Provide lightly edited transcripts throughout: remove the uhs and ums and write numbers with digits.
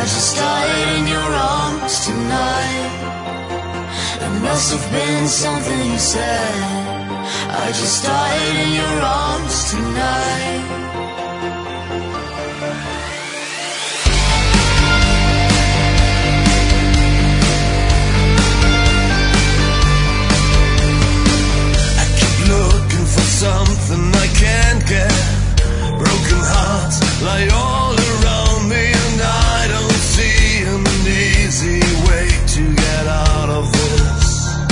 just died in your arms tonight. It must have been something you said. I just died in your arms tonight. Something I can't get. Broken hearts lie all around me, and I don't see an easy way to get out of this.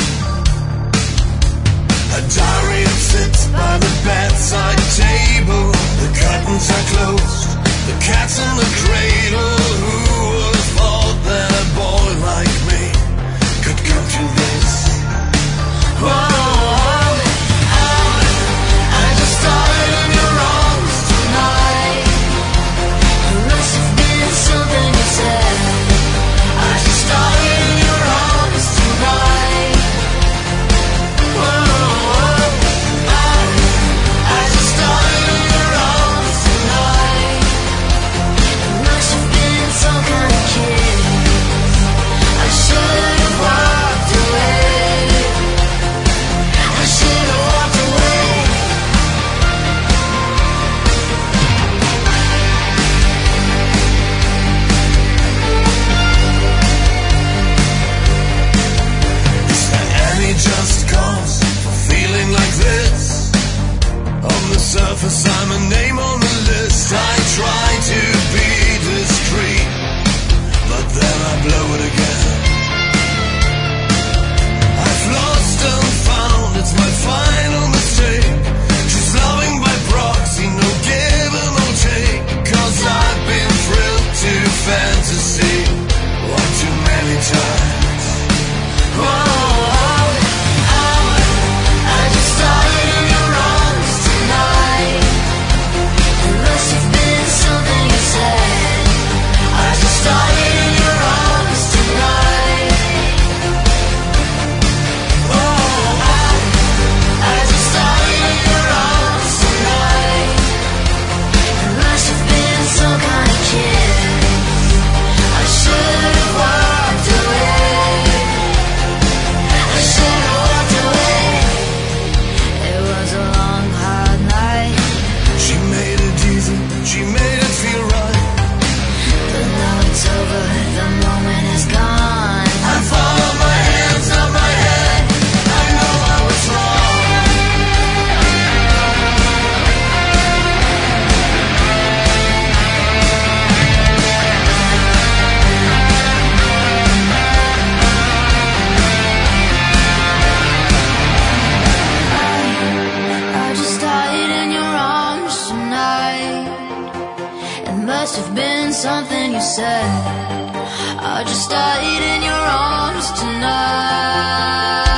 A diary sits by the bedside table. The curtains are closed, the cat's in the cradle. Who would have thought that a boy like me could come to this? Whoa. Surface, I'm a name on the list. I try to be discreet, but then I blow it again. I've lost and found, it's my final mistake. She's loving by proxy, no give and no take. Cause I've been thrilled to fantasy one too many times. Whoa. Must have been something you said. I just died in your arms tonight.